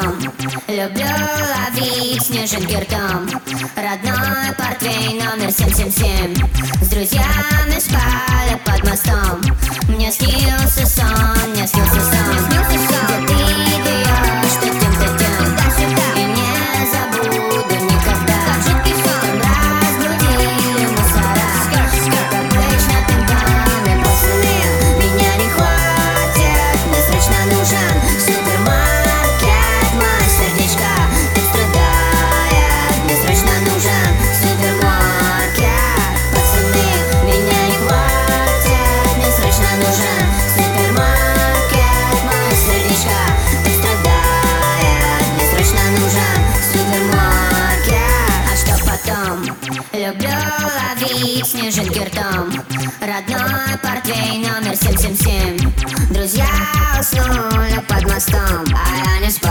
мостом. Люблю ловить снежинки ртом. Родной портвейн номер 777. С друзьями спали под мостом. Мне снился сон, мне снился сон. Где ты даешь, что тем-то тем. И не забуду никогда. Там разбудили мусора. Как обычно пинками после. Меня не хватит, мне срочно нужен супермаркет. Мое сердечко так страдает. Мне срочно нужен супермаркет. Пацаны, меня не хватит, мне срочно нужен супермаркет. Мое сердечко так страдает. Мне срочно нужен супермаркет. А что потом? Люблю ловить снежинки ртом. Родной портвейн номер 777. Друзья уснули под мостом, а я не спал.